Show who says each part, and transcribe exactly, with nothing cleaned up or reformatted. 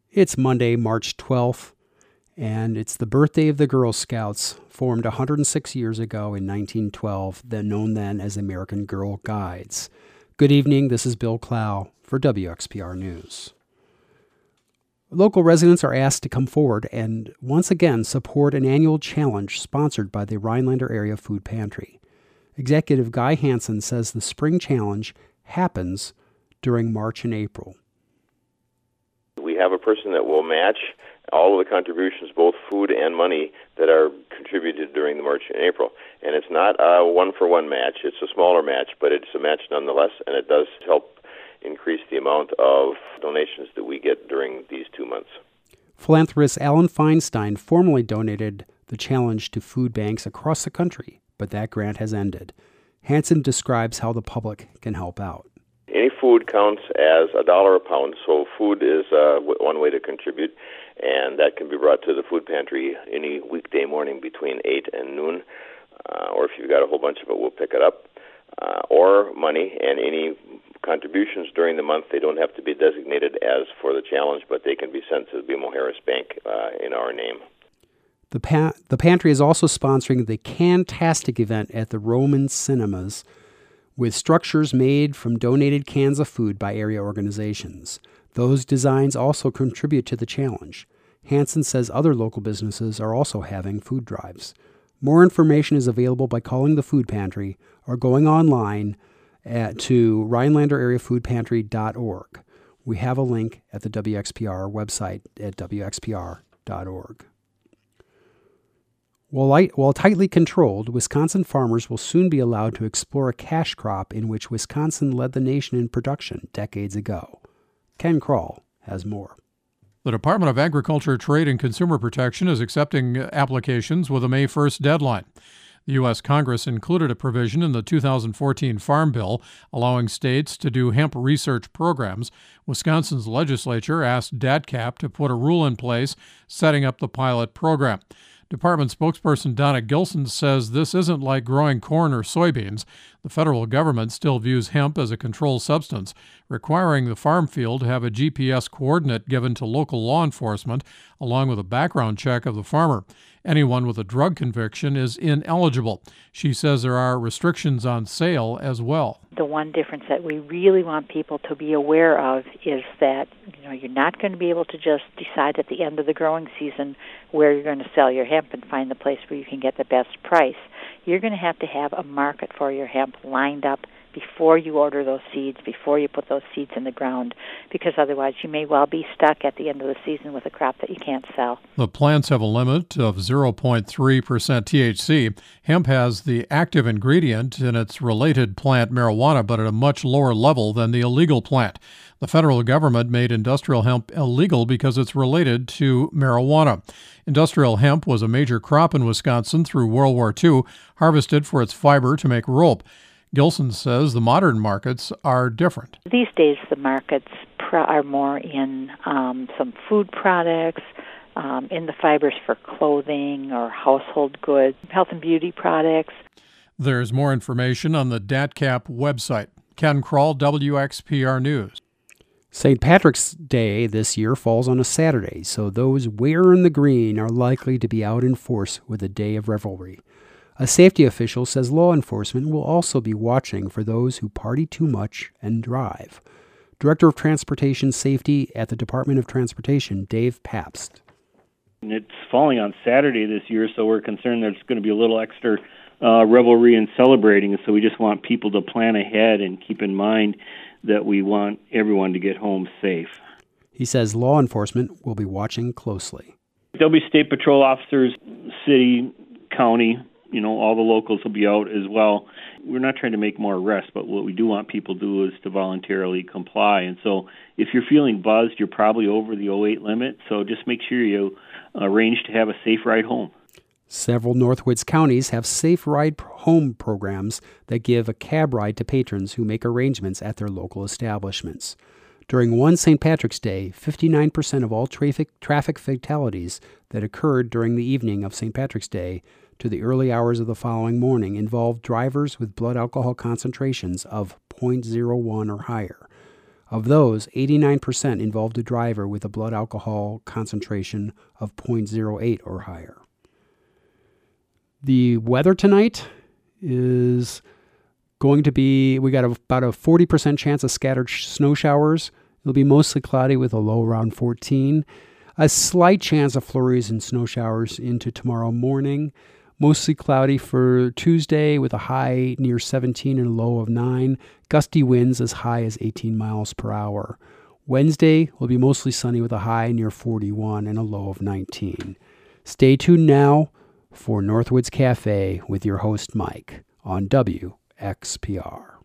Speaker 1: It's Monday, March twelfth, and it's the birthday of the Girl Scouts, formed one hundred six years ago in nineteen twelve, then known then as American Girl Guides. Good evening, this is Bill Clow for W X P R News. Local residents are asked to come forward and once again support an annual challenge sponsored by the Rhinelander Area Food Pantry. Executive Guy Hansen says the spring challenge happens during March and April.
Speaker 2: We have a person that will match all of the contributions, both food and money, that are contributed during the March and April. And it's not a one-for-one match. It's a smaller match, but it's a match nonetheless, and it does help increase the amount of donations that we get during these two months.
Speaker 1: Philanthropist Alan Feinstein formally donated the challenge to food banks across the country, but that grant has ended. Hansen describes how the public can help out.
Speaker 2: Any food counts as a dollar a pound, so food is uh, one way to contribute, and that can be brought to the food pantry any weekday morning between eight and noon, uh, or if you've got a whole bunch of it, we'll pick it up, uh, or money, and any contributions during the month, they don't have to be designated as for the challenge, but they can be sent to the B M O Harris Bank uh, in our name.
Speaker 1: The, pa- the pantry is also sponsoring the Cantastic event at the Roman Cinemas, with structures made from donated cans of food by area organizations. Those designs also contribute to the challenge. Hansen says other local businesses are also having food drives. More information is available by calling the food pantry or going online at, to Rhinelander Area Food Pantry dot org. We have a link at the W X P R website at W X P R dot org. While, light, while tightly controlled, Wisconsin farmers will soon be allowed to explore a cash crop in which Wisconsin led the nation in production decades ago. Ken Kroll has more.
Speaker 3: The Department of Agriculture, Trade, and Consumer Protection is accepting applications with a May first deadline. The U S Congress included a provision in the two thousand fourteen Farm Bill allowing states to do hemp research programs. Wisconsin's legislature asked DATCAP to put a rule in place setting up the pilot program. Department spokesperson Donna Gilson says this isn't like growing corn or soybeans. The federal government still views hemp as a controlled substance, requiring the farm field to have a G P S coordinate given to local law enforcement, along with a background check of the farmer. Anyone with a drug conviction is ineligible. She says there are restrictions on sale as well.
Speaker 4: The one difference that we really want people to be aware of is that, you know, you're not going to be able to just decide at the end of the growing season where you're going to sell your hemp and find the place where you can get the best price. You're going to have to have a market for your hemp lined up before you order those seeds, before you put those seeds in the ground, because otherwise you may well be stuck at the end of the season with a crop that you can't sell.
Speaker 3: The plants have a limit of zero point three percent T H C. Hemp has the active ingredient in its related plant marijuana, but at a much lower level than the illegal plant. The federal government made industrial hemp illegal because it's related to marijuana. Industrial hemp was a major crop in Wisconsin through World War Two, harvested for its fiber to make rope. Gilson says the modern markets are different.
Speaker 4: These days the markets pro- are more in um, some food products, um, in the fibers for clothing or household goods, health and beauty products.
Speaker 3: There's more information on the DATCAP website. Ken Kroll, W X P R News.
Speaker 1: Saint Patrick's Day this year falls on a Saturday, so those wearing the green are likely to be out in force with a day of revelry. A safety official says law enforcement will also be watching for those who party too much and drive. Director of Transportation Safety at the Department of Transportation, Dave Pabst.
Speaker 5: It's falling on Saturday this year, so we're concerned there's going to be a little extra uh, revelry and celebrating, so we just want people to plan ahead and keep in mind that we want everyone to get home safe.
Speaker 1: He says law enforcement will be watching closely.
Speaker 5: There'll be state patrol officers, city, county, you know, all the locals will be out as well. We're not trying to make more arrests, but what we do want people to do is to voluntarily comply. And so if you're feeling buzzed, you're probably over the oh eight limit, so just make sure you arrange to have a safe ride home.
Speaker 1: Several Northwoods counties have safe ride home programs that give a cab ride to patrons who make arrangements at their local establishments. During one Saint Patrick's Day, fifty-nine percent of all traffic, traffic fatalities that occurred during the evening of Saint Patrick's Day to the early hours of the following morning involved drivers with blood alcohol concentrations of zero point zero one or higher. Of those, eighty-nine percent involved a driver with a blood alcohol concentration of zero point zero eight or higher. The weather tonight is going to be, we got a, about a forty percent chance of scattered sh- snow showers. It'll be mostly cloudy with a low around fourteen. A slight chance of flurries and snow showers into tomorrow morning. Mostly cloudy for Tuesday with a high near seventeen and a low of nine. Gusty winds as high as eighteen miles per hour. Wednesday will be mostly sunny with a high near forty-one and a low of nineteen. Stay tuned now for Northwoods Cafe with your host Mike on W X P R.